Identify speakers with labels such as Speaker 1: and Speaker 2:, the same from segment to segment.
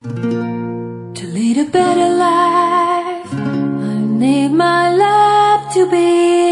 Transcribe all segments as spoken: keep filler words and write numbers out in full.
Speaker 1: To lead a better life, I need my love to be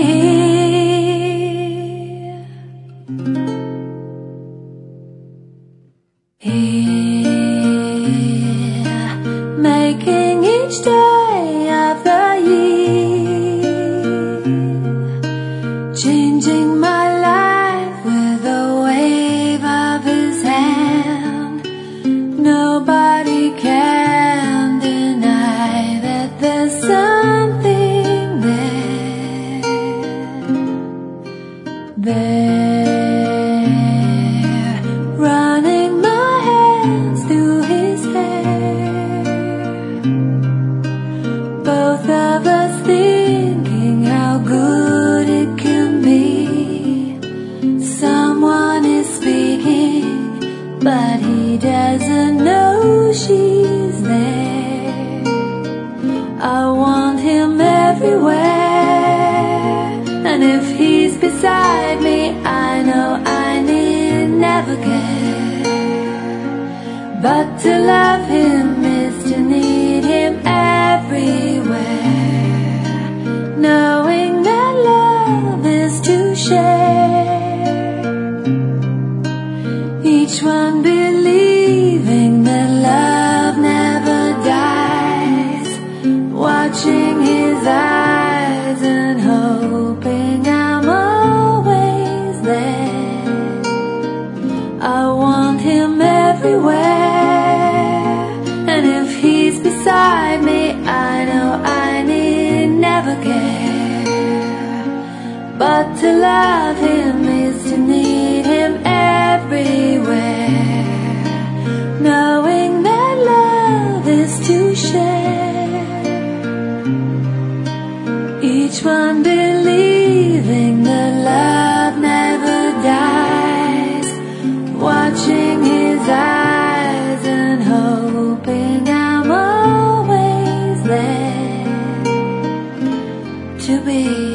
Speaker 1: here, making each day of the year, changing my life with a wave of his hand. Nobody can deny that there's something there, there, running my hands through his hair, both of us thinking how good it can be. Someone is speaking, but he doesn't know she's there. I want him everywhere, and if he's beside me, I know I need never care. But to love him is to need him everywhere, knowing that love is to share, each one believing that love never dies, watching his eyes and hoping I'm always there. I want him everywhere, and if he's beside me, I know I need never care. But to love him is to need him everywhere, knowing that love is to share, each one believing that love never dies, watching his eyes and hoping I'm always there to be.